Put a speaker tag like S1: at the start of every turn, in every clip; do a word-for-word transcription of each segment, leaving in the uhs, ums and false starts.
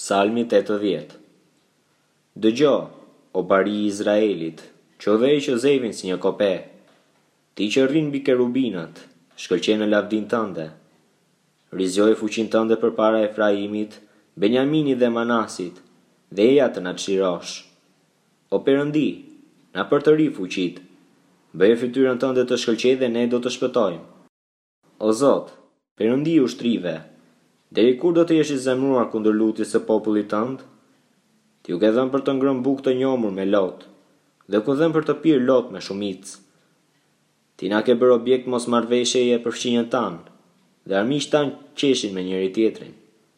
S1: Psalmi tetëdhjetë. Dëgjo, o bari i Izraelit, qodhej Jozefin si një kope. Ti që rrin mbi kerubinat, shkëlqe në lavdin tënde. Rizjoj fuqin tënde përpara Efraimit, Benjaminit dhe Manasit, dhe eja të na çlirosh. O Perëndi, na përtëri fuqit. Bëje fytyrën tënde të shkëlqej dhe ne do të shpëtojmë. O Zot, Perëndi i ushtrive, deri kur do të jesh i zemruar kundër lutjes së popullit tënd? Ti u ke dhënë për të ngrënë bukë të njomur me lot, dhe u ke dhënë për të pirë lot me shumicë. Ti na ke bërë objekt mosmarrveshjeje për fqinjën tanë, dhe armiqtë tanë qeshin me njëri tjetrin.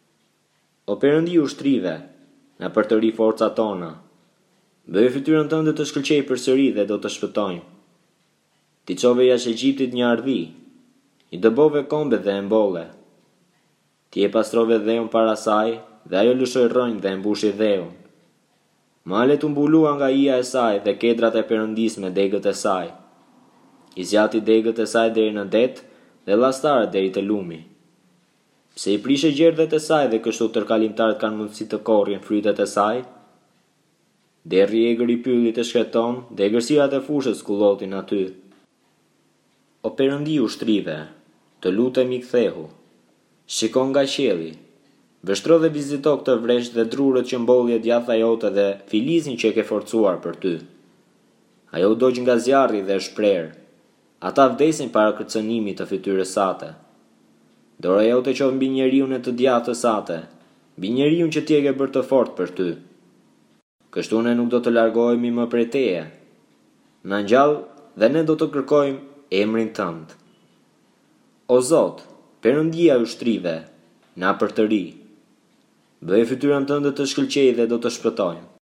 S1: O Perëndi i ushtrive, na përtëri forcat tona. Bëje fytyrën tënde të shkëlqej përsëri dhe do të shpëtojmë. Ti çove jashtë Egjiptit një ardhi, i dëbove kombet dhe e mbolle. Ti e pastrove dheun para saj, dhe ajo lëshoi rrënjë dhe e mbushi dheun. Malet u mbulua nga ija e saj dhe kedrat e Perëndis me degët e saj. I zjati degët e saj deri në det dhe llastaren deri te lumi. Pse i prishe gjerdhet e saj dhe kështu tërkalimtarët kanë mundësi të korrin frytet e saj? Derri i egër i pyllit e shkreton, dhe egërsirat e fushës skullotin aty. O Perëndi i ushtrive, të lutemi kthehu. Shikon nga qielli, vështro dhe vizito këtë vresh dhe drurët që mbollje djatha jote dhe filizin që e ke forcuar për ty. Ajo u dogj nga zjarri dhe është prerë. Ata vdesin para kërcënimit të fytyrës sate. Dora jote qof mbi njeriun e të djathës sate, mbi njeriun që ti e ke bërë të fortë për ty. Kështu ne nuk do të largohemi më prej teje. Na ngjall dhe ne do të kërkojmë emrin tënd. O Zot, Perëndia e ushtrive, na përtëri. Bëje fytyrën tënde të shkëlqej dhe do të shpëtojmë.